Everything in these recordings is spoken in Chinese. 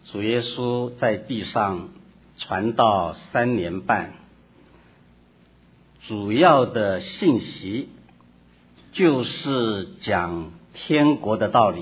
主耶稣在地上传道3年半，主要的信息就是讲天国的道理。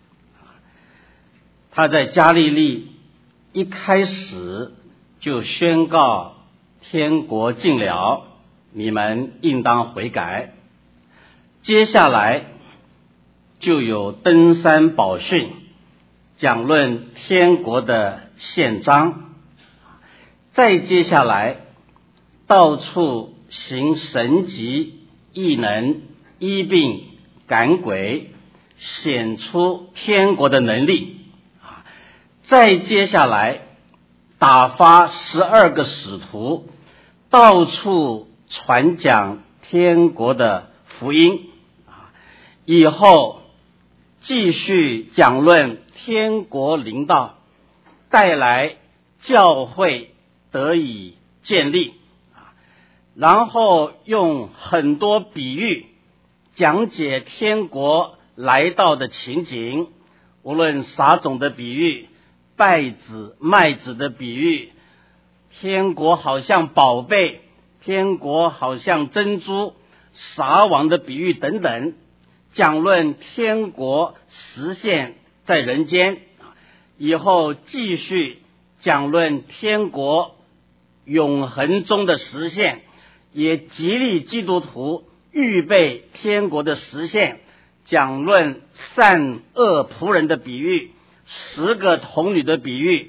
他在加利利一开始就宣告天国近了，你们应当悔改。接下来就有登山宝训，讲论天国的宪章。再接下来到处行神迹异能，医病赶鬼，显出天国的能力。再接下来打发12个使徒，到处传讲天国的福音。以后继续讲论天国临到，带来教会得以建立，然后用很多比喻讲解天国来到的情景，无论撒种的比喻、稗子麦子的比喻，天国好像宝贝，天国好像珍珠，撒网的比喻等等，讲论天国实现在人间。以后继续讲论天国永恒中的实现，也激励基督徒预备天国的实现，讲论善恶仆人的比喻，10个童女的比喻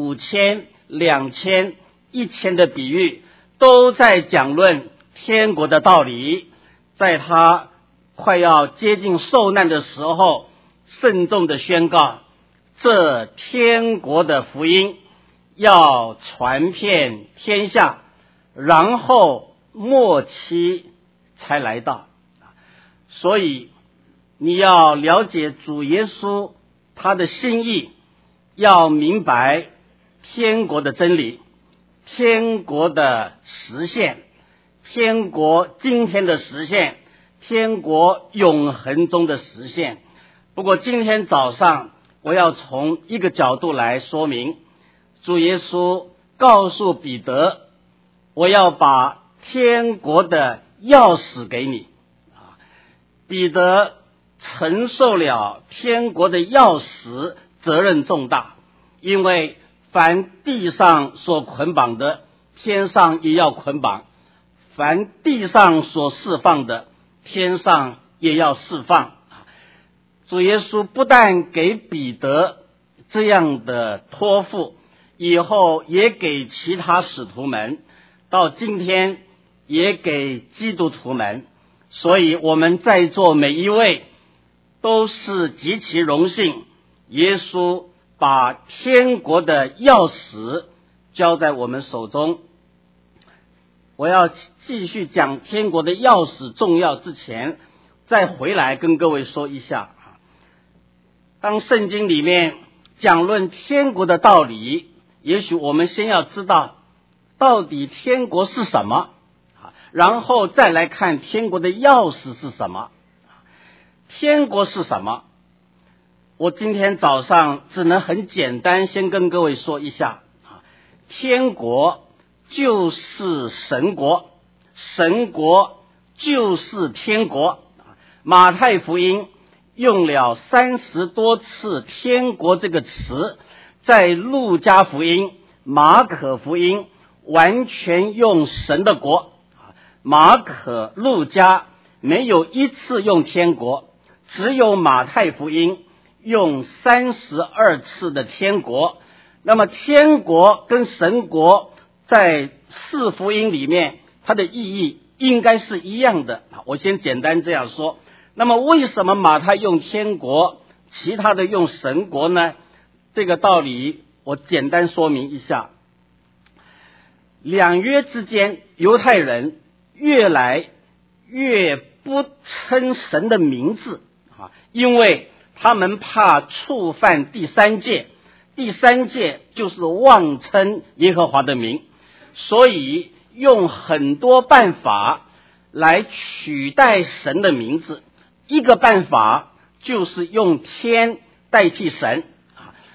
，5000、2000、1000的比喻，都在讲论天国的道理。在他快要接近受难的时候，慎重的宣告，这天国的福音要传遍天下，然后末期才来到。所以你要了解主耶稣他的心意，要明白天国的真理，天国的实现，天国今天的实现，天国永恒中的实现。不过今天早上我要从一个角度来说明，主耶稣告诉彼得，我要把天国的钥匙给你。彼得承受了天国的钥匙，责任重大，因为凡地上所捆绑的，天上也要捆绑；凡地上所释放的，天上也要释放。主耶稣不但给彼得这样的托付，以后也给其他使徒们，到今天也给基督徒们。所以我们在座每一位都是极其荣幸，耶稣把天国的钥匙交在我们手中。我要继续讲天国的钥匙重要之前，再回来跟各位说一下，当圣经里面讲论天国的道理，也许我们先要知道到底天国是什么，然后再来看天国的钥匙是什么。天国是什么？我今天早上只能很简单先跟各位说一下，天国就是神国，神国就是天国。马太福音用了30多次天国这个词，在路加福音、马可福音完全用神的国，马可、路加没有一次用天国，只有马太福音用32次的天国。那么天国跟神国在4福音里面，它的意义应该是一样的。我先简单这样说。那么为什么马太用天国，其他的用神国呢？这个道理我简单说明一下。两约之间，犹太人越来越不称神的名字，因为他们怕触犯第3诫，第3诫就是妄称耶和华的名，所以用很多办法来取代神的名字。一个办法就是用天代替神，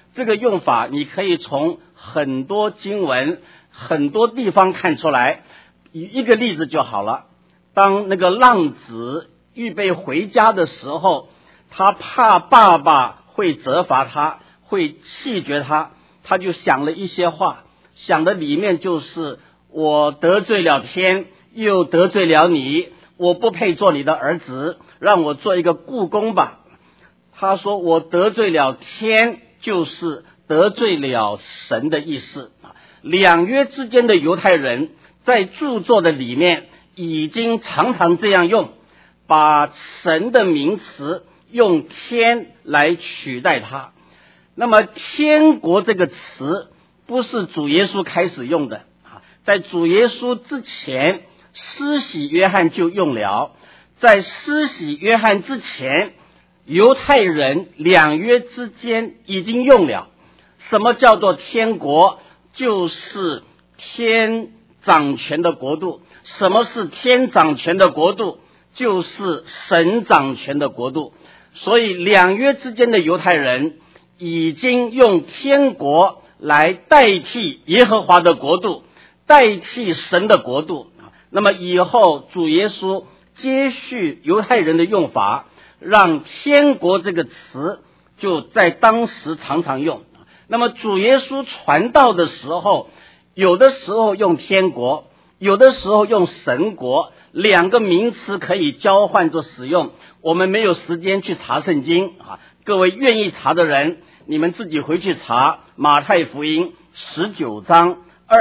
这个用法你可以从很多经文很多地方看出来。一个例子就好了，当那个浪子预备回家的时候，他怕爸爸会责罚他，会气绝他，他就想了一些话，想的里面就是我得罪了天，又得罪了你，我不配做你的儿子，让我做一个雇工吧。他说我得罪了天，就是得罪了神的意思。两约之间的犹太人在著作的里面已经常常这样用，把神的名词用天来取代它。那么天国这个词不是主耶稣开始用的，在主耶稣之前施洗约翰就用了，在施洗约翰之前犹太人两约之间已经用了。什么叫做天国？就是天掌权的国度。什么是天掌权的国度？就是神掌权的国度。所以两约之间的犹太人已经用天国来代替耶和华的国度，代替神的国度。那么以后主耶稣接续犹太人的用法，让天国这个词就在当时常常用。那么主耶稣传道的时候，有的时候用天国，有的时候用神国，两个名词可以交换着使用。我们没有时间去查圣经各位愿意查的人，你们自己回去查马太福音19章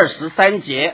23节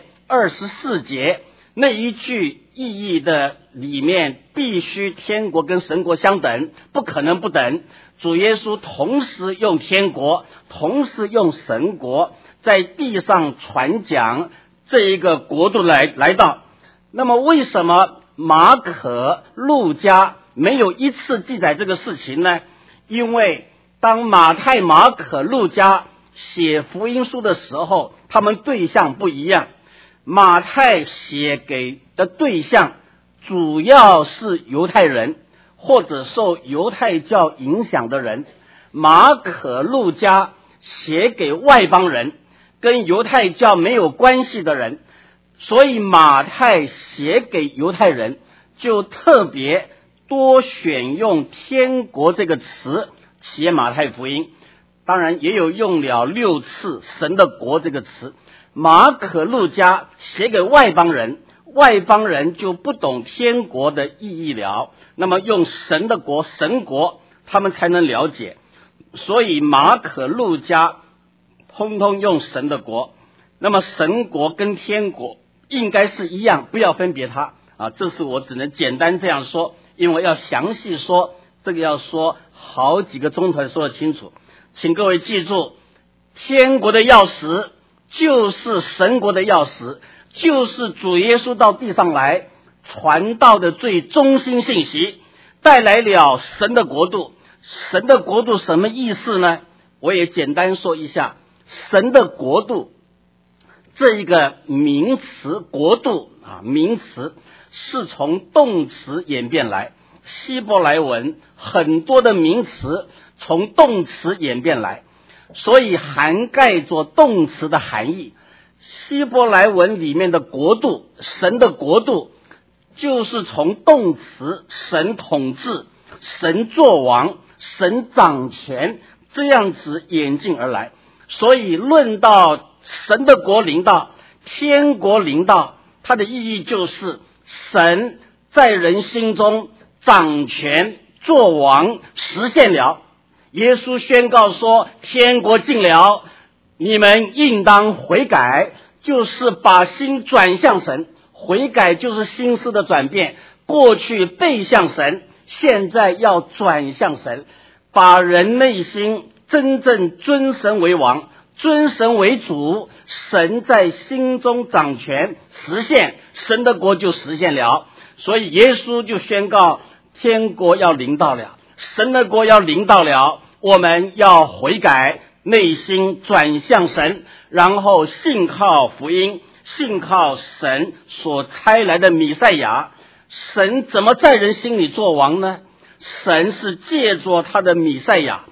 24节，那一句意义的里面必须天国跟神国相等，不可能不等。主耶稣同时用天国，同时用神国，在地上传讲这一个国度来到。那么为什么马可、路加没有一次记载这个事情呢？因为当马太、马可、路加写福音书的时候，他们对象不一样。马太写给的对象主要是犹太人或者受犹太教影响的人，马可、路加写给外邦人，跟犹太教没有关系的人。所以马太写给犹太人就特别多选用天国这个词写马太福音，当然也有用了6次神的国这个词。马可、路加写给外邦人，外邦人就不懂天国的意义了，那么用神的国、神国他们才能了解。所以马可、路加通通用神的国，那么神国跟天国应该是一样，不要分别它这是我只能简单这样说，因为要详细说这个要说好几个钟头才说得清楚。请各位记住，天国的钥匙就是神国的钥匙，就是主耶稣到地上来传道的最中心信息，带来了神的国度。神的国度什么意思呢？我也简单说一下。神的国度这一个名词，国度名词是从动词演变来，希伯来文很多的名词从动词演变来，所以涵盖着动词的含义。希伯来文里面的国度，神的国度就是从动词神统治、神作王、神掌权这样子演进而来。所以论到神的国临到、天国临到，它的意义就是神在人心中掌权作王实现了。耶稣宣告说天国近了，你们应当悔改，就是把心转向神。悔改就是心思的转变，过去背向神，现在要转向神，把人内心真正尊神为王，尊神为主，神在心中掌权实现，神的国就实现了。所以耶稣就宣告天国要临到了，神的国要临到了，我们要悔改，内心转向神，然后信靠福音，信靠神所差来的弥赛亚。神怎么在人心里做王呢？神是借着他的弥赛亚，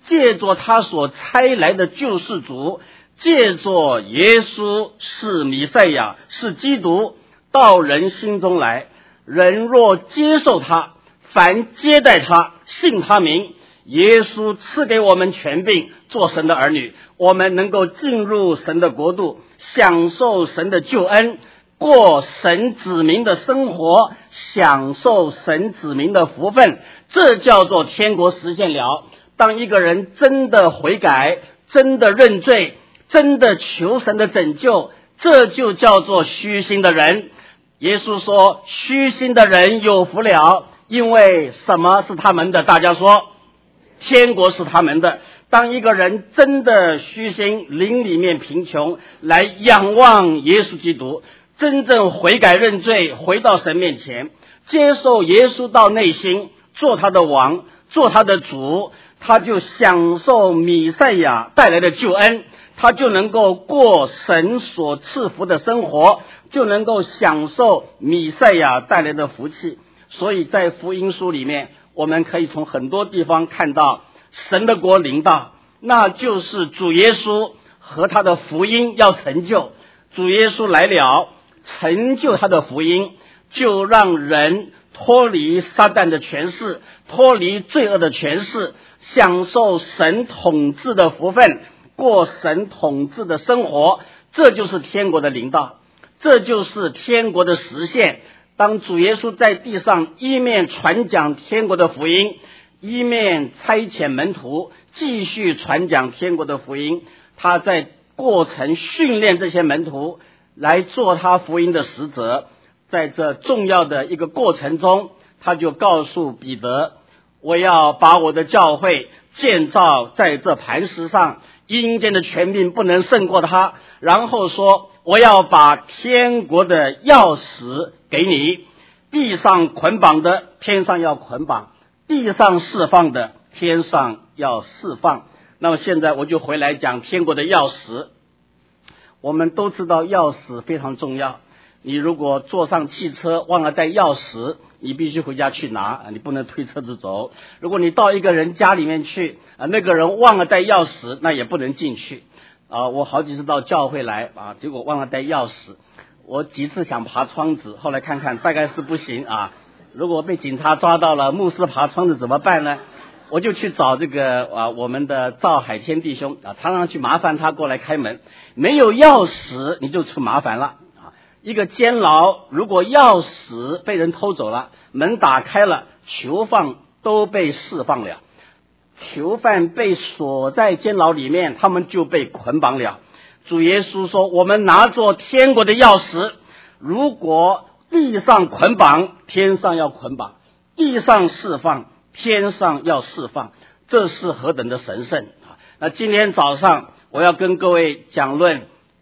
借着他所差来的救世主，借着耶稣是弥赛亚，是基督，到人心中来。人若接受他，凡接待他，信他名，耶稣赐给我们权柄，做神的儿女，我们能够进入神的国度，享受神的救恩，过神子民的生活，享受神子民的福分，这叫做天国实现了。当一个人真的悔改，真的认罪，真的求神的拯救，这就叫做虚心的人。耶稣说，虚心的人有福了，因为什么是他们的？大家说，天国是他们的。当一个人真的虚心，灵里面贫穷，来仰望耶稣基督，真正悔改认罪，回到神面前，接受耶稣到内心，做他的王，做他的主，他就享受弥赛亚带来的救恩，他就能够过神所赐福的生活，就能够享受弥赛亚带来的福气。所以在福音书里面，我们可以从很多地方看到神的国临到，那就是主耶稣和他的福音要成就。主耶稣来了，成就他的福音，就让人脱离撒旦的权势，脱离罪恶的权势，享受神统治的福分，过神统治的生活。这就是天国的临到，这就是天国的实现。当主耶稣在地上一面传讲天国的福音，一面差遣门徒继续传讲天国的福音，他在过程训练这些门徒来做他福音的使者。在这重要的一个过程中，他就告诉彼得，我要把我的教会建造在这磐石上，阴间的权柄不能胜过他。然后说，我要把天国的钥匙给你，地上捆绑的天上要捆绑，地上释放的天上要释放。那么现在我就回来讲天国的钥匙。我们都知道钥匙非常重要，你如果坐上汽车忘了带钥匙，你必须回家去拿，你不能推车子走。如果你到一个人家里面去，那个人忘了带钥匙，那也不能进去。我好几次到教会来结果忘了带钥匙，我几次想爬窗子，后来看看大概是不行如果被警察抓到了，牧师爬窗子怎么办呢？我就去找这个我们的赵海天弟兄常常去麻烦他过来开门。没有钥匙你就出麻烦了一个监牢，如果钥匙被人偷走了，门打开了，囚犯都被释放了。囚犯被锁在监牢里面，他们就被捆绑了。主耶稣说，我们拿着天国的钥匙，如果地上捆绑，天上要捆绑；地上释放，天上要释放。这是何等的神圣那今天早上我要跟各位讲论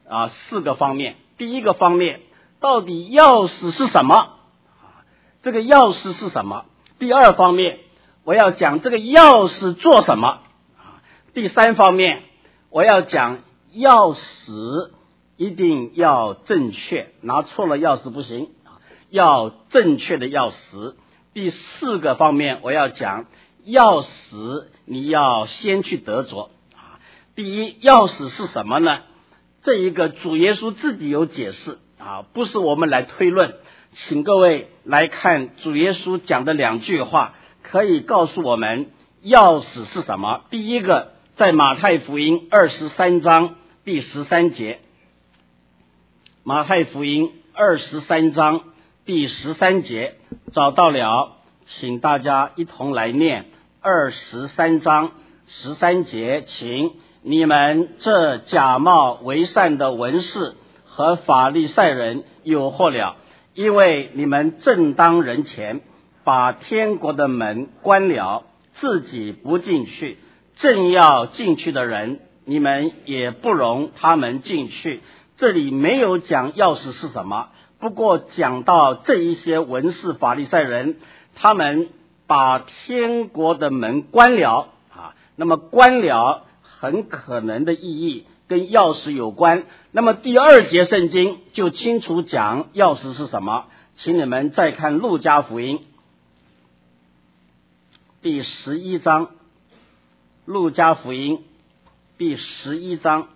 4个方面。第一个方面，到底钥匙是什么这个钥匙是什么？第二方面，我要讲这个钥匙做什么第三方面，我要讲钥匙一定要正确，拿错了钥匙不行要正确的钥匙。第4个方面，我要讲钥匙你要先去得着第一，钥匙是什么呢？这一个主耶稣自己有解释不是我们来推论。请各位来看主耶稣讲的2句话，可以告诉我们钥匙是什么。第一个，在马太福音23章第13节，马太福音23章第13节找到了，请大家一同来念。23章13节，请你们这假冒为善的文士和法利赛人有祸了，因为你们正当人前，把天国的门关了，自己不进去，正要进去的人，你们也不容他们进去。这里没有讲钥匙是什么，不过讲到这一些文士法利赛人，他们把天国的门关了那么关了很可能的意义跟钥匙有关。那么第2节圣经就清楚讲钥匙是什么，请你们再看路加福音第11章路加福音第11章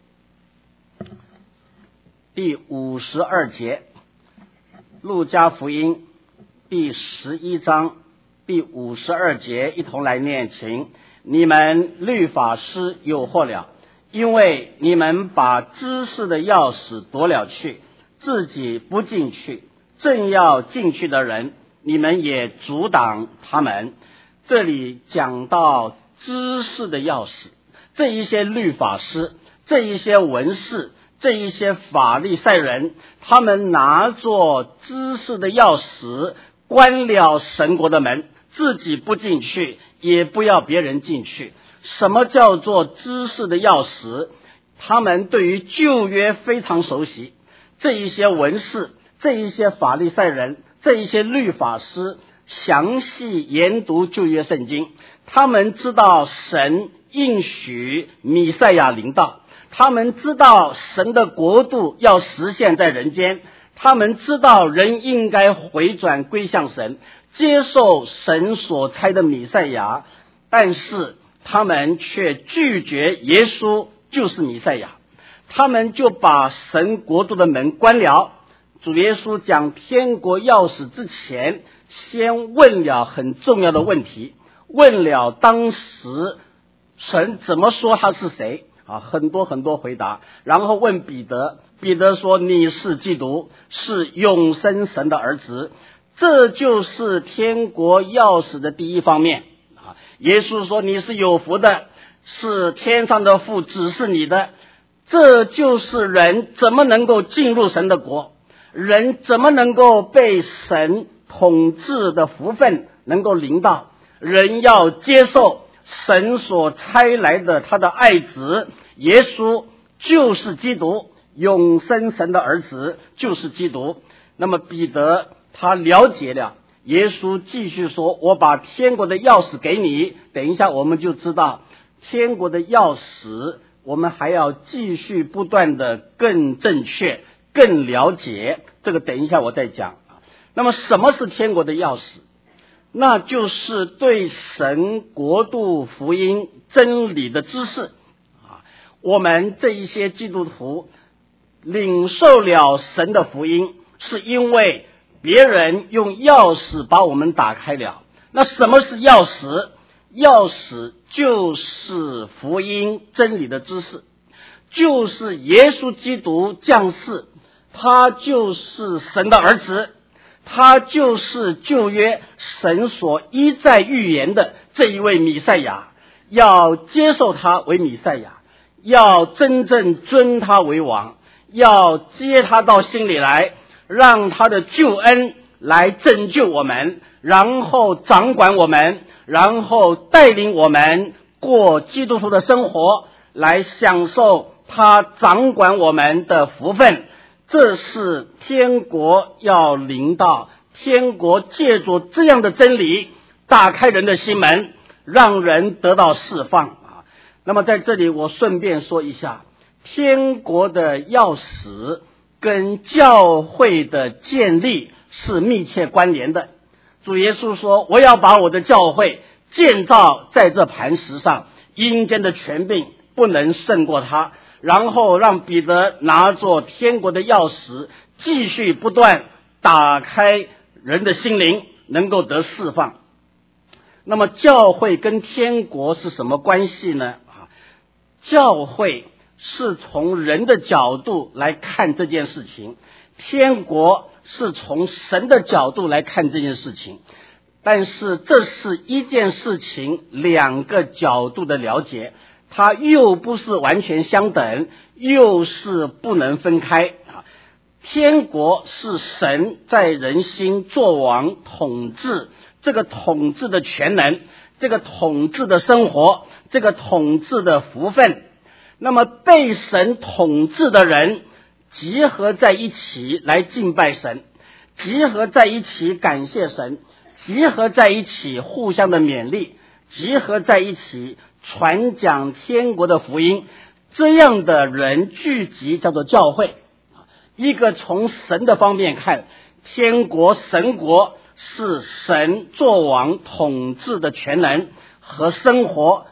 第52节，路加福音第11章第52节，一同来念，请。你们律法师有祸了，因为你们把知识的钥匙夺了去，自己不进去，正要进去的人，你们也阻挡他们。这里讲到知识的钥匙，这一些律法师，这一些文士，这一些法利赛人，他们拿着知识的钥匙，关了神国的门，自己不进去，也不要别人进去。什么叫做知识的钥匙？他们对于旧约非常熟悉，这一些文士，这一些法利赛人，这一些律法师详细研读旧约圣经，他们知道神应许弥赛亚临到，他们知道神的国度要实现在人间，他们知道人应该回转归向神，接受神所差的弥赛亚，但是他们却拒绝耶稣就是弥赛亚，他们就把神国度的门关了。主耶稣讲天国钥匙之前，先问了很重要的问题，问了当时神怎么说他是谁很多回答，然后问彼得，彼得说你是基督，是永生神的儿子。这就是天国钥匙的第一方面耶稣说你是有福的，是天上的父指示你的。这就是人怎么能够进入神的国，人怎么能够被神统治的福分能够临到，人要接受神所差来的他的爱子耶稣就是基督，永生神的儿子就是基督。那么彼得他了解了，耶稣继续说我把天国的钥匙给你。等一下我们就知道天国的钥匙，我们还要继续不断的更正确更了解，这个等一下我再讲。那么什么是天国的钥匙？那就是对神国度福音真理的知识我们这一些基督徒领受了神的福音，是因为别人用钥匙把我们打开了。那什么是钥匙？钥匙就是福音真理的知识，就是耶稣基督降世，他就是神的儿子，他就是旧约神所一再预言的这一位弥赛亚，要接受他为弥赛亚，要真正尊他为王，要接他到心里来，让他的救恩来拯救我们，然后掌管我们，然后带领我们过基督徒的生活，来享受他掌管我们的福分。这是天国要临到，天国借着这样的真理打开人的心门，让人得到释放那么在这里我顺便说一下，天国的钥匙跟教会的建立是密切关联的。主耶稣说我要把我的教会建造在这磐石上，阴间的权柄不能胜过他。然后让彼得拿着天国的钥匙，继续不断打开人的心灵，能够得释放。那么教会跟天国是什么关系呢？教会是从人的角度来看这件事情，天国是从神的角度来看这件事情。但是这是一件事情两个角度的了解，它又不是完全相等，又是不能分开天国是神在人心作王统治，这个统治的全能，这个统治的生活，这个统治的福分。那么被神统治的人集合在一起来敬拜神，集合在一起感谢神，集合在一起互相的勉励，集合在一起传讲天国的福音，这样的人聚集叫做教会。一个从神的方面看，天国神国是神作王统治的全能和生活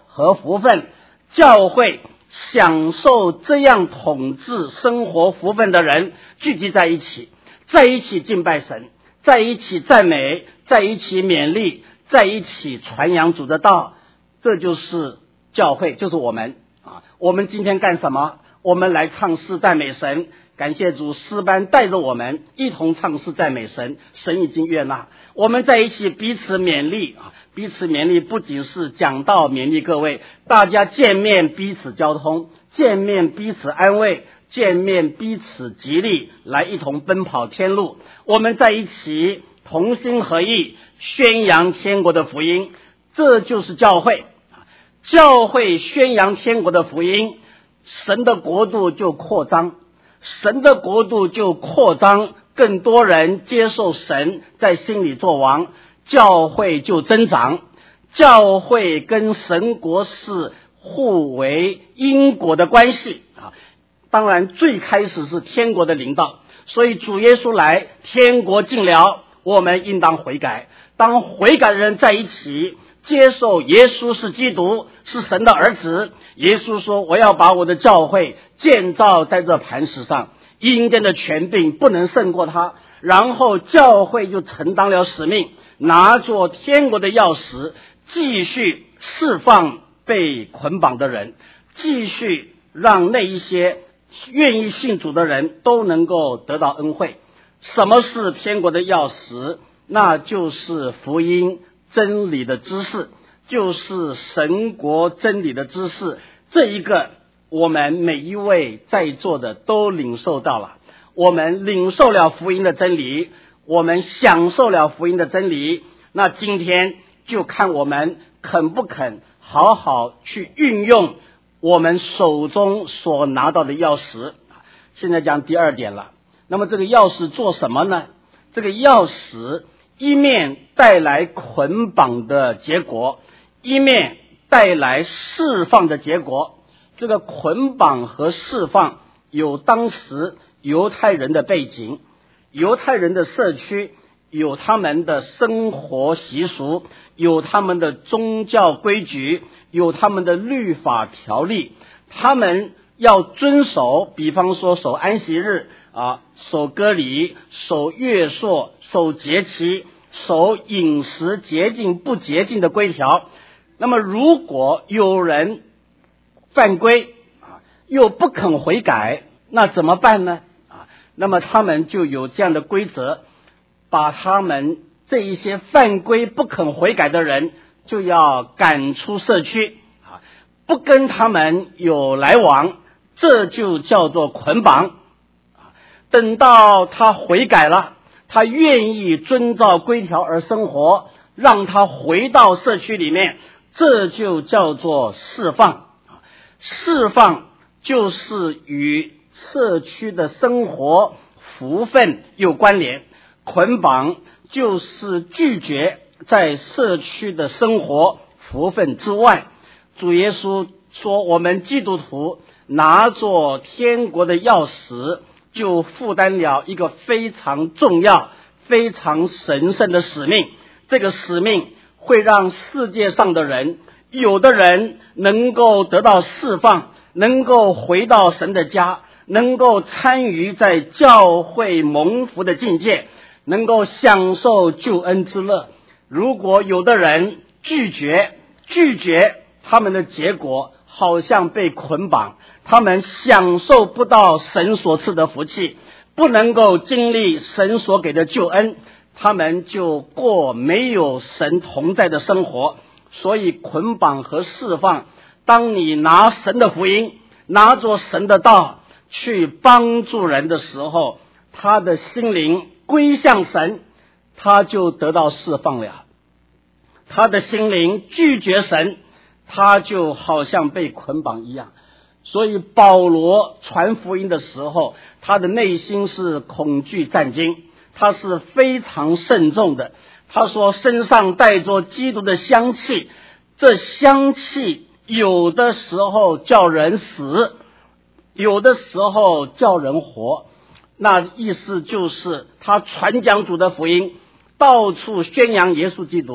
和福分。教会享受这样统治生活福分的人聚集在一起，在一起敬拜神，在一起赞美，在一起勉励，在一起传扬主的道。这就是教会，就是我们啊。我们今天干什么？我们来唱诗赞美神，感谢主，诗班带着我们一同唱诗赞美神，神已经悦纳。我们在一起彼此勉励啊，彼此勉励不仅是讲道勉励各位，大家见面彼此交通，见面彼此安慰，见面彼此激励，来一同奔跑天路。我们在一起同心合意宣扬天国的福音，这就是教会。教会宣扬天国的福音，神的国度就扩张，神的国度就扩张，更多人接受神在心里做王，教会就增长。教会跟神国是互为因果的关系啊。当然最开始是天国的临到，所以主耶稣来，天国近了，我们应当悔改。当悔改的人在一起接受耶稣是基督，是神的儿子，耶稣说我要把我的教会建造在这磐石上，阴间的权柄不能胜过他。然后教会就承担了使命，拿着天国的钥匙，继续释放被捆绑的人，继续让那一些愿意信主的人都能够得到恩惠。什么是天国的钥匙？那就是福音真理的知识，就是神国真理的知识。这一个我们每一位在座的都领受到了，我们领受了福音的真理，我们享受了福音的真理。那今天就看我们肯不肯好好去运用我们手中所拿到的钥匙。现在讲第二点了。那么这个钥匙做什么呢？这个钥匙一面带来捆绑的结果，一面带来释放的结果。这个捆绑和释放有当时犹太人的背景，犹太人的社区有他们的生活习俗，有他们的宗教规矩，有他们的律法条例，他们要遵守，比方说守安息日啊，守割礼，守月朔，守节期，守饮食洁净不洁净的规条。那么如果有人犯规啊，又不肯悔改，那怎么办呢？那么他们就有这样的规则，把他们这一些犯规不肯悔改的人就要赶出社区啊，不跟他们有来往，这就叫做捆绑。等到他悔改了，他愿意遵照规条而生活，让他回到社区里面，这就叫做释放。释放就是与社区的生活福分有关联，捆绑就是拒绝在社区的生活福分之外。主耶稣说，我们基督徒拿着天国的钥匙，就负担了一个非常重要非常神圣的使命。这个使命会让世界上的人，有的人能够得到释放，能够回到神的家，能够参与在教会蒙福的境界，能够享受救恩之乐。如果有的人拒绝，他们的结果好像被捆绑，他们享受不到神所赐的福气，不能够经历神所给的救恩，他们就过没有神同在的生活。所以捆绑和释放，当你拿神的福音，拿着神的道去帮助人的时候，他的心灵归向神，他就得到释放了。他的心灵拒绝神，他就好像被捆绑一样。所以保罗传福音的时候，他的内心是恐惧战惊，他是非常慎重的。他说身上带着基督的香气，这香气有的时候叫人死，有的时候叫人活。那意思就是他传讲主的福音，到处宣扬耶稣基督，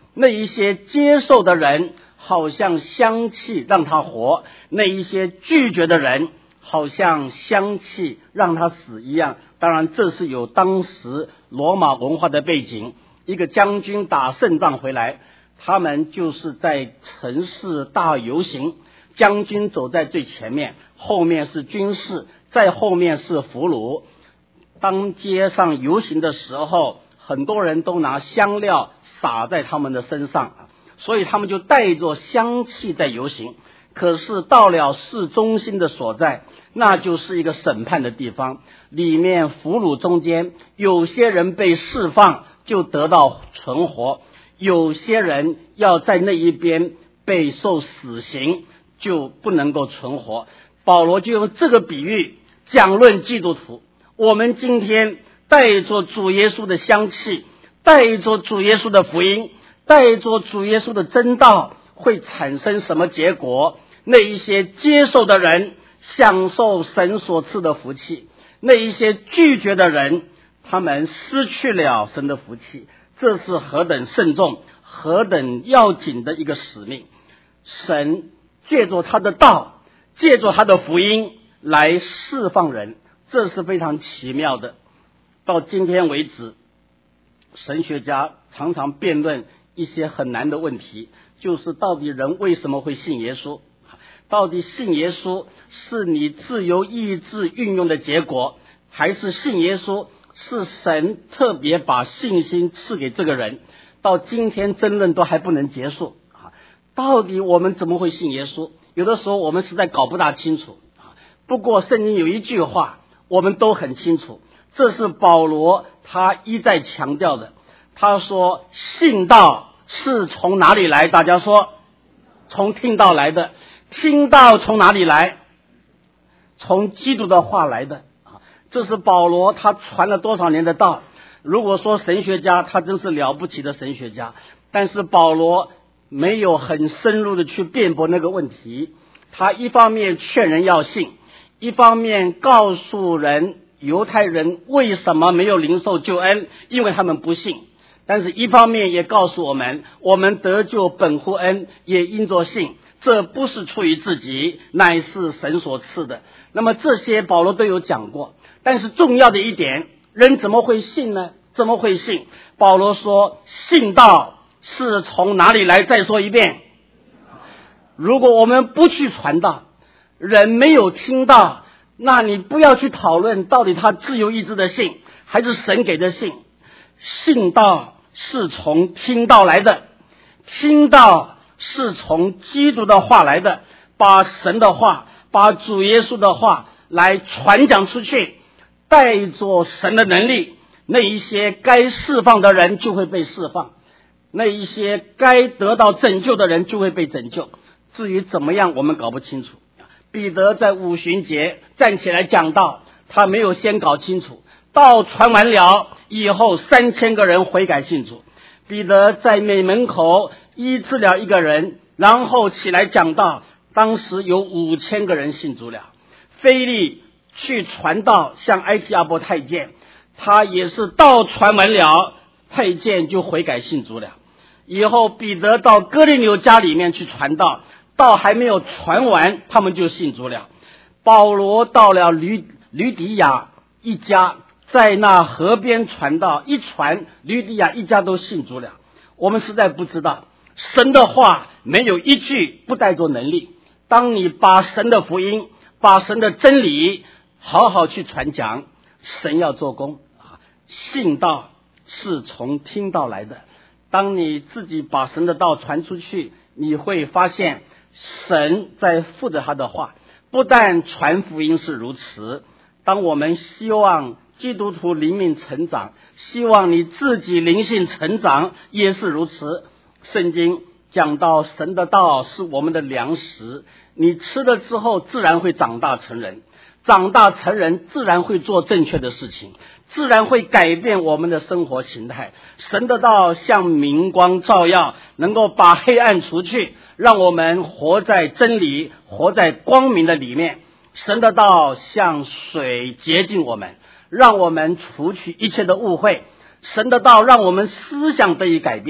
那一些接受的人好像香气让他活，那一些拒绝的人好像香气让他死一样。当然这是有当时罗马文化的背景，一个将军打胜仗回来，他们就是在城市大游行，将军走在最前面，后面是军士，再后面是俘虏。当街上游行的时候，很多人都拿香料洒在他们的身上，所以他们就带着香气在游行。可是到了市中心的所在，那就是一个审判的地方，里面俘虏中间有些人被释放就得到存活，有些人要在那一边被受死刑就不能够存活。保罗就用这个比喻讲论基督徒，我们今天带着主耶稣的香气，带着主耶稣的福音，带着主耶稣的真道，会产生什么结果？那一些接受的人享受神所赐的福气，那一些拒绝的人他们失去了神的福气。这是何等慎重何等要紧的一个使命。神借着他的道，借着他的福音来释放人，这是非常奇妙的。到今天为止，神学家常常辩论一些很难的问题，就是到底人为什么会信耶稣？到底信耶稣是你自由意志运用的结果，还是信耶稣是神特别把信心赐给这个人？到今天争论都还不能结束。到底我们怎么会信耶稣？有的时候我们实在搞不大清楚。不过圣经有一句话我们都很清楚，这是保罗他一再强调的。他说信道是从哪里来？大家说，从听道来的。听道从哪里来？从基督的话来的。这是保罗他传了多少年的道。如果说神学家，他真是了不起的神学家，但是保罗没有很深入的去辩驳那个问题。他一方面劝人要信，一方面告诉人犹太人为什么没有领受救恩，因为他们不信。但是一方面也告诉我们，我们得救本乎恩，也因着信，这不是出于自己，乃是神所赐的。那么这些保罗都有讲过，但是重要的一点，人怎么会信呢？怎么会信？保罗说信道是从哪里来？再说一遍，如果我们不去传道，人没有听到，那你不要去讨论到底他自由意志的信还是神给的信。信道是从听道来的，听道是从基督的话来的，把神的话，把主耶稣的话来传讲出去，带着神的能力，那一些该释放的人就会被释放，那一些该得到拯救的人就会被拯救。至于怎么样我们搞不清楚。彼得在五旬节站起来讲道，他没有先搞清楚，道传完了以后3000个人悔改信主。彼得在美门口医治了一个人，然后起来讲道，当时有5000个人信主了。腓利去传道向埃提阿伯太监，他也是道传完了，太监就悔改信主了。以后彼得到哥尼流家里面去传道，道还没有传完，他们就信主了。保罗到了吕底亚一家，在那河边传道，一传吕底亚一家都信主了。我们实在不知道，神的话没有一句不带着能力。当你把神的福音，把神的真理好好去传讲，神要做工。信道是从听道来的。当你自己把神的道传出去，你会发现神在负责他的话。不但传福音是如此，当我们希望基督徒灵命成长，希望你自己灵性成长也是如此。圣经讲到神的道是我们的粮食，你吃了之后自然会长大成人，长大成人自然会做正确的事情，自然会改变我们的生活形态。神的道像明光照耀，能够把黑暗除去，让我们活在真理，活在光明的里面。神的道像水洁净我们，让我们除去一切的误会。神的道让我们思想得以改变，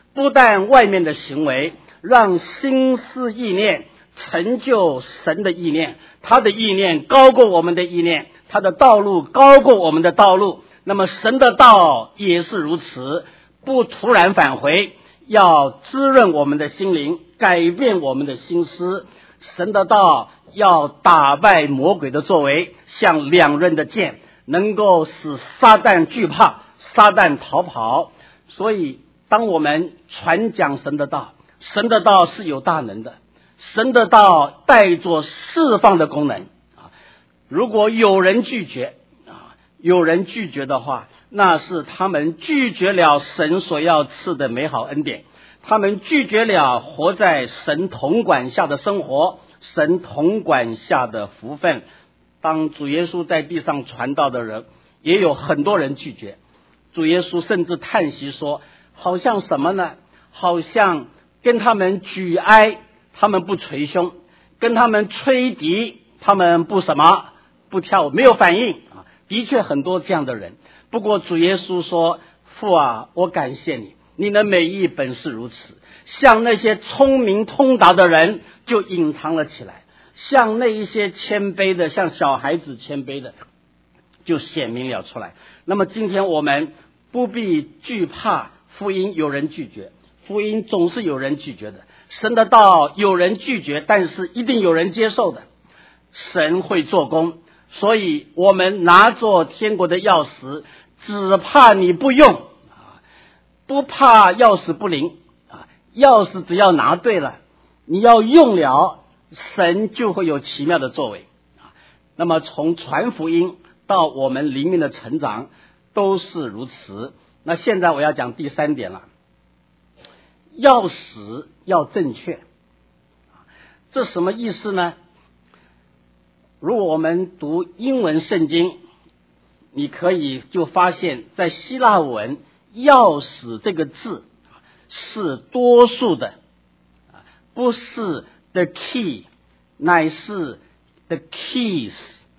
不但外面的行为，让心思意念成就神的意念，他的意念高过我们的意念，他的道路高过我们的道路。那么神的道也是如此，不突然返回，要滋润我们的心灵，改变我们的心思。神的道要打败魔鬼的作为，像两刃的剑，能够使撒旦惧怕，撒旦逃跑。所以当我们传讲神的道，神的道是有大能的，神的道带着释放的功能。如果有人拒绝的话，那是他们拒绝了神所要赐的美好恩典，他们拒绝了活在神统管下的生活，神统管下的福分。当主耶稣在地上传道的人，也有很多人拒绝。主耶稣甚至叹息说，好像什么呢？好像跟他们举哀，他们不捶胸；跟他们吹笛，他们不不跳舞，没有反应。的确很多这样的人。不过主耶稣说，父啊，我感谢你，你的美意本是如此，像那些聪明通达的人就隐藏了起来，像那一些谦卑的，像小孩子谦卑的就显明了出来。那么今天我们不必惧怕福音有人拒绝，福音总是有人拒绝的，神的道有人拒绝，但是一定有人接受的，神会做工。所以我们拿着天国的钥匙，只怕你不用，不怕钥匙不灵，钥匙只要拿对了，你要用了，神就会有奇妙的作为。那么从传福音到我们灵命的成长都是如此。那现在我要讲第三点了，钥匙要正确。这什么意思呢？如果我们读英文圣经，你可以就发现在希腊文钥匙这个字是多数的，不是 the key， 乃是 the keys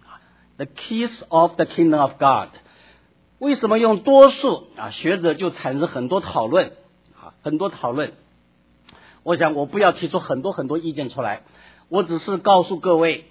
of the kingdom of God。 为什么用多数学者就产生很多讨论。我想我不要提出很多意见出来，我只是告诉各位，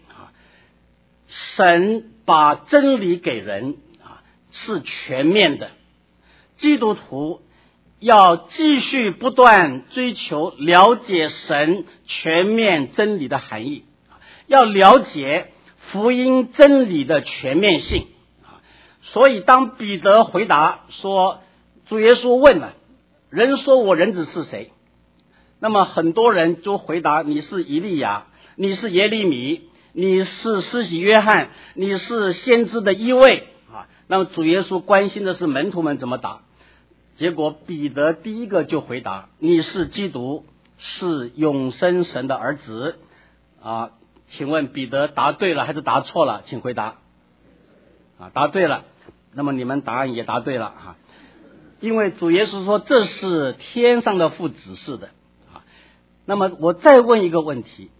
神把真理给人是全面的，基督徒要继续不断追求了解神全面真理的含义，要了解福音真理的全面性。所以当彼得回答说，主耶稣问了，人说我人子是谁？那么很多人就回答，你是以利亚，你是耶利米，你是施洗约翰，你是先知的一位。那么主耶稣关心的是门徒们怎么答。结果彼得第一个就回答，你是基督，是永生神的儿子。请问彼得答对了还是答错了？请回答。答对了。那么你们答案也答对了。因为主耶稣说这是天上的父指示的。那么我再问一个问题，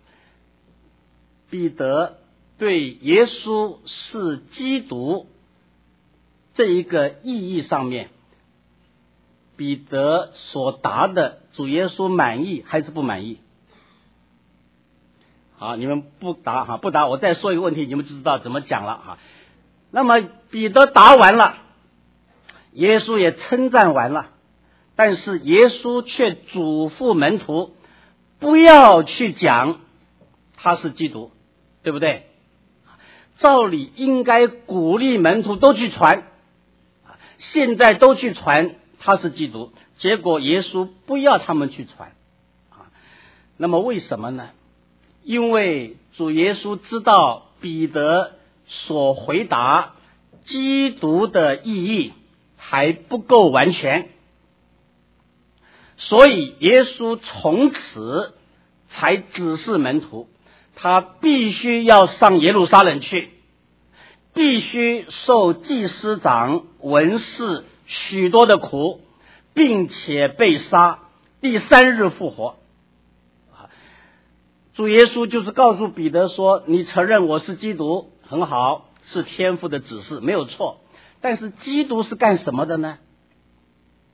彼得对耶稣是基督这一个意义上面，彼得所答的主耶稣满意还是不满意？好，你们不答不答，我再说一个问题，你们就知道怎么讲了。那么彼得答完了，耶稣也称赞完了，但是耶稣却嘱咐门徒不要去讲他是基督，对不对？照理应该鼓励门徒都去传，现在都去传他是基督，结果耶稣不要他们去传。那么为什么呢？因为主耶稣知道彼得所回答基督的意义还不够完全，所以耶稣从此才指示门徒，他必须要上耶路撒冷去，必须受祭司长文士许多的苦，并且被杀，第三日复活。主耶稣就是告诉彼得说，你承认我是基督，很好，是天父的指示，没有错。但是基督是干什么的呢？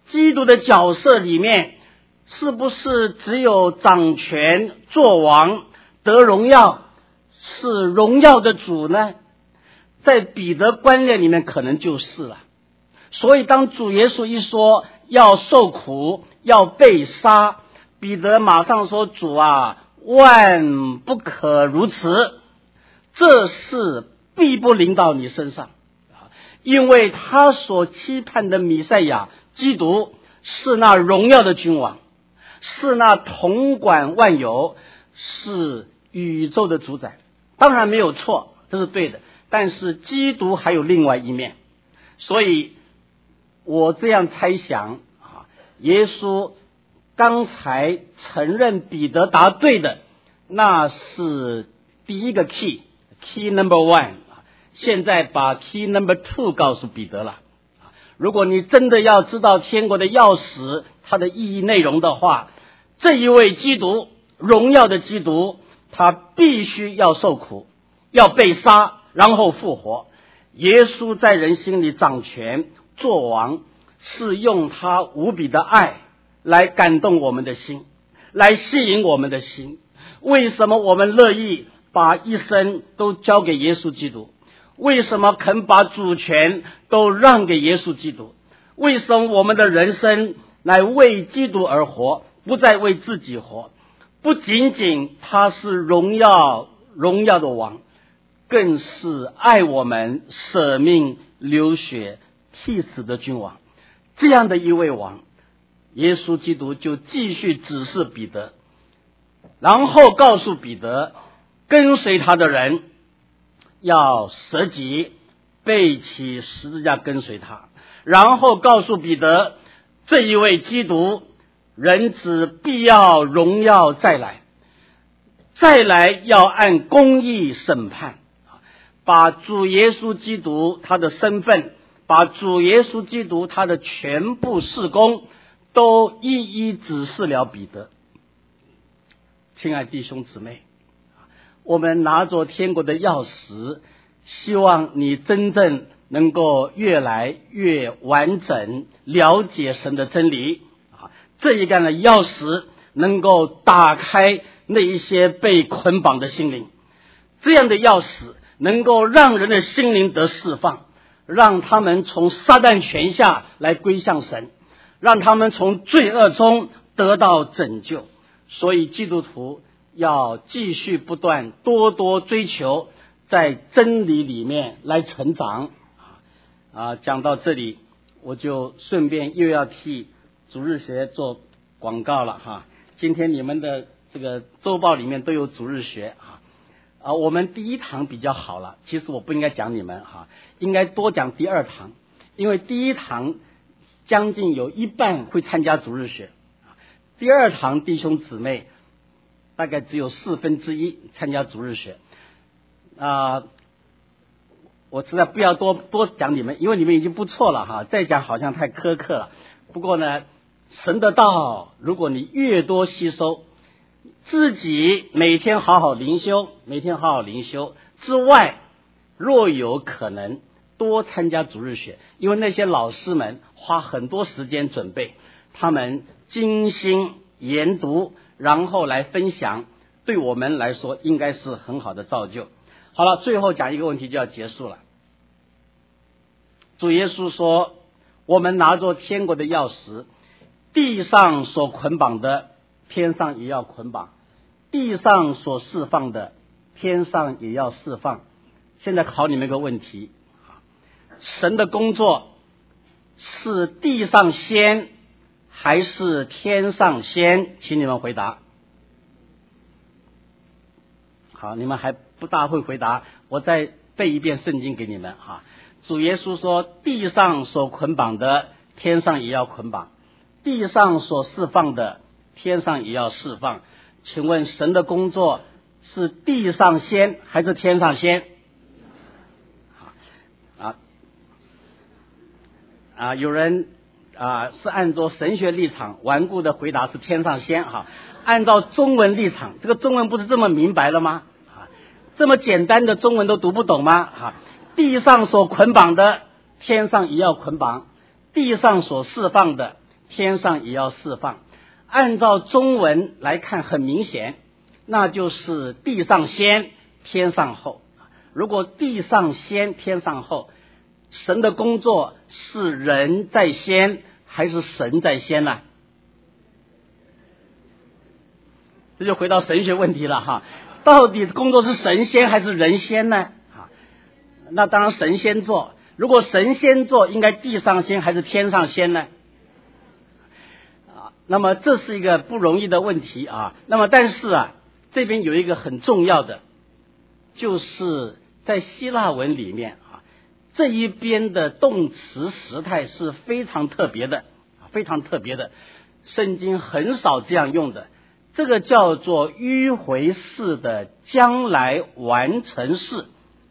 基督的角色里面，是不是只有掌权作王得荣耀，是荣耀的主呢？在彼得观念里面可能就是了。所以当主耶稣一说要受苦，要被杀，彼得马上说，主啊，万不可如此，这事必不临到你身上。因为他所期盼的弥赛亚基督是那荣耀的君王，是那统管万有，是宇宙的主宰。当然没有错，这是对的，但是基督还有另外一面。所以我这样猜想，耶稣刚才承认彼得答对的，那是第一个 key number one。现在把 key number two 告诉彼得了。如果你真的要知道天国的钥匙它的意义内容的话，这一位基督，荣耀的基督，他必须要受苦，要被杀，然后复活。耶稣在人心里掌权作王，是用他无比的爱来感动我们的心，来吸引我们的心。为什么我们乐意把一生都交给耶稣基督？为什么肯把主权都让给耶稣基督？为什么我们的人生来为基督而活，不再为自己活？不仅仅他是荣耀的王，更是爱我们舍命流血替死的君王。这样的一位王，耶稣基督就继续指示彼得，然后告诉彼得，跟随他的人要舍己，背起十字架跟随他。然后告诉彼得，这一位基督，人子必要荣耀再来，要按公义审判，把主耶稣基督他的身份，把主耶稣基督他的全部事工都一一指示了彼得。亲爱弟兄姊妹，我们拿着天国的钥匙，希望你真正能够越来越完整了解神的真理。这一杆的钥匙能够打开那一些被捆绑的心灵，这样的钥匙能够让人的心灵得释放，让他们从撒旦权下来归向神，让他们从罪恶中得到拯救。所以基督徒要继续不断多多追求在真理里面来成长。讲到这里，我就顺便又要替主日学做广告了哈。今天你们的这个周报里面都有主日学我们第一堂比较好了，其实我不应该讲你们应该多讲第二堂，因为第一堂将近有一半会参加主日学，第二堂弟兄姊妹大概只有1/4参加主日学我实在不要多讲你们，因为你们已经不错了再讲好像太苛刻了。不过呢，神的道如果你越多吸收，自己每天好好灵修之外，若有可能多参加主日学，因为那些老师们花很多时间准备，他们精心研读，然后来分享，对我们来说应该是很好的造就。好了，最后讲一个问题就要结束了。主耶稣说，我们拿着天国的钥匙，地上所捆绑的天上也要捆绑，地上所释放的天上也要释放。现在考你们一个问题，神的工作是地上先还是天上先？请你们回答。好，你们还不大会回答，我再背一遍圣经给你们主耶稣说，地上所捆绑的天上也要捆绑，地上所释放的天上也要释放。请问神的工作是地上先还是天上先？有人是按照神学立场顽固的回答是天上先按照中文立场，这个中文不是这么明白了吗？这么简单的中文都读不懂吗？地上所捆绑的天上也要捆绑，地上所释放的天上也要释放。按照中文来看，很明显，那就是地上先，天上后。如果地上先，天上后，神的工作是人在先还是神在先呢？这就回到神学问题了哈，到底工作是神先还是人先呢？那当然神先做，如果神先做，应该地上先还是天上先呢？那么这是一个不容易的问题啊。那么但是这边有一个很重要的，就是在希腊文里面这一边的动词时态是非常特别的，非常特别的，圣经很少这样用的。这个叫做迂回式的将来完成式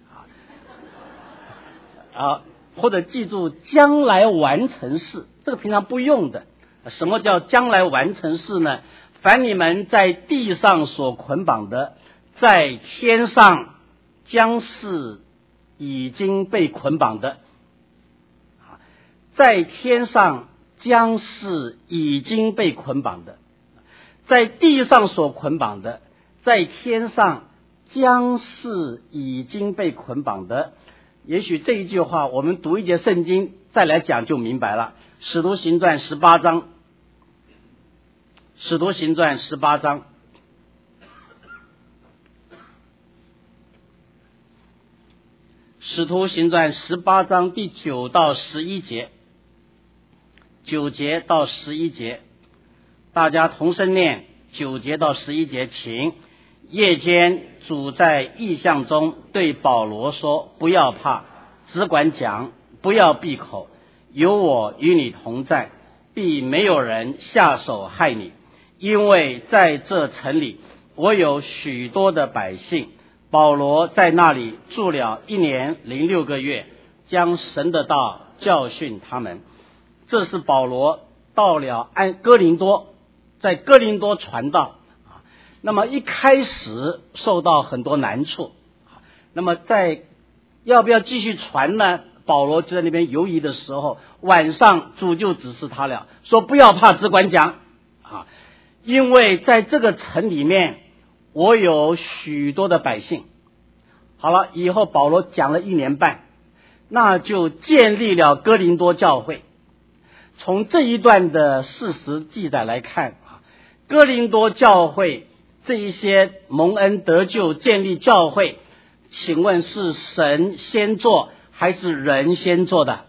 或者记住将来完成式，这个平常不用的。什么叫将来完成式呢？凡你们在地上所捆绑的，在天上将是已经被捆绑的。在天上将是已经被捆绑的，在地上所捆绑的，在天上将是已经被捆绑的。也许这一句话我们读一节圣经再来讲就明白了。使徒行传18章，使徒行传18章使徒行传18章第9到11节，9节到11节，大家同声念9节到11节，请。夜间主在异象中对保罗说，不要怕，只管讲，不要闭口，有我与你同在，必没有人下手害你，因为在这城里我有许多的百姓。保罗在那里住了1年06个月，将神的道教训他们。这是保罗到了哥林多，在哥林多传道。那么一开始受到很多难处，那么要不要继续传呢？保罗就在那边犹疑的时候，晚上主就指示他了，说不要怕，只管讲因为在这个城里面我有许多的百姓。好了，以后保罗讲了1年半，那就建立了哥林多教会。从这一段的事实记载来看哥林多教会这一些蒙恩得救建立教会，请问是神先做还是人先做的？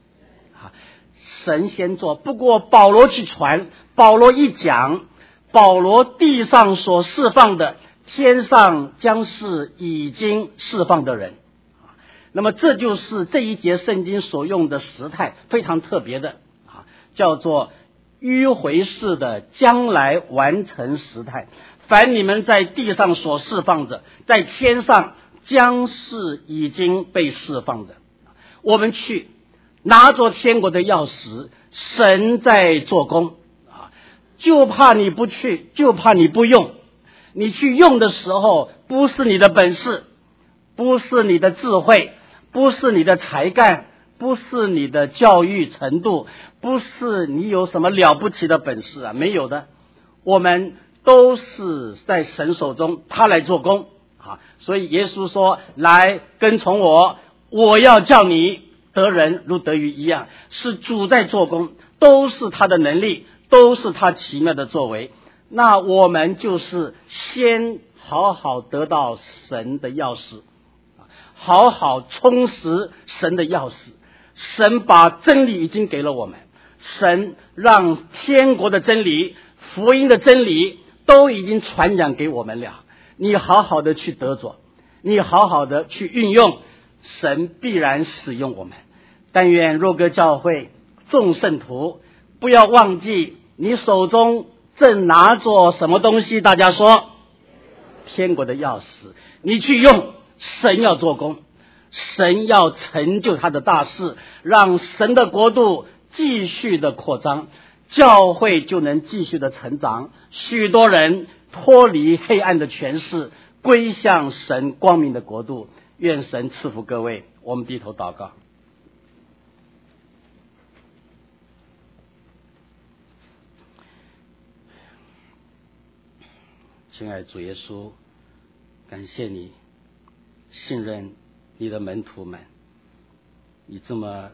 神先做。不过保罗去传，保罗一讲，保罗地上所释放的，天上将是已经释放的人。那么这就是这一节圣经所用的时态，非常特别的叫做迂回式的将来完成时态。凡你们在地上所释放的，在天上将是已经被释放的。我们去拿着天国的钥匙，神在做工就怕你不去，就怕你不用。你去用的时候，不是你的本事，不是你的智慧，不是你的才干，不是你的教育程度，不是你有什么了不起的本事没有的。我们都是在神手中，他来做工所以耶稣说，来跟从我，我要叫你得人如得鱼一样。是主在做工，都是他的能力，都是他奇妙的作为。那我们就是先好好得到神的钥匙，好好充实神的钥匙。神把真理已经给了我们，神让天国的真理、福音的真理都已经传讲给我们了。你好好的去得着，你好好的去运用，神必然使用我们。但愿若歌教会众圣徒不要忘记，你手中正拿着什么东西？大家说，天国的钥匙。你去用，神要做工，神要成就他的大事，让神的国度继续的扩张，教会就能继续的成长，许多人脱离黑暗的权势，归向神光明的国度。愿神赐福各位。我们低头祷告。 亲爱主耶稣，感谢你信任你的门徒们，你这么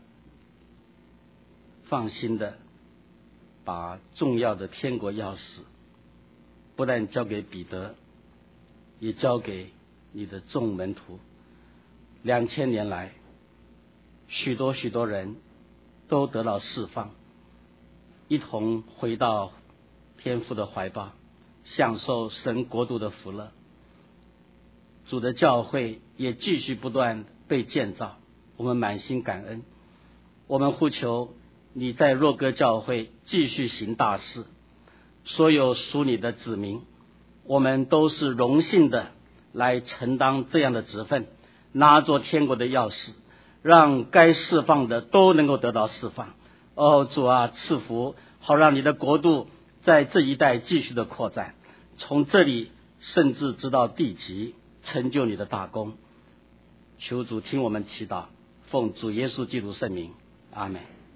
放心的把重要的天国钥匙不但交给彼得，也交给你的众门徒。2000年来，许多人都得到释放，一同回到天父的怀抱，享受神国度的福乐。主的教会也继续不断被建造，我们满心感恩。我们呼求你在若哥教会继续行大事，所有属你的子民，我们都是荣幸的来承担这样的职分，拿着天国的钥匙，让该释放的都能够得到释放。主啊，赐福，好让你的国度在这一代继续的扩展，从这里甚至直到地极，成就你的大功。求主听我们祈祷，奉主耶稣基督圣名，阿们。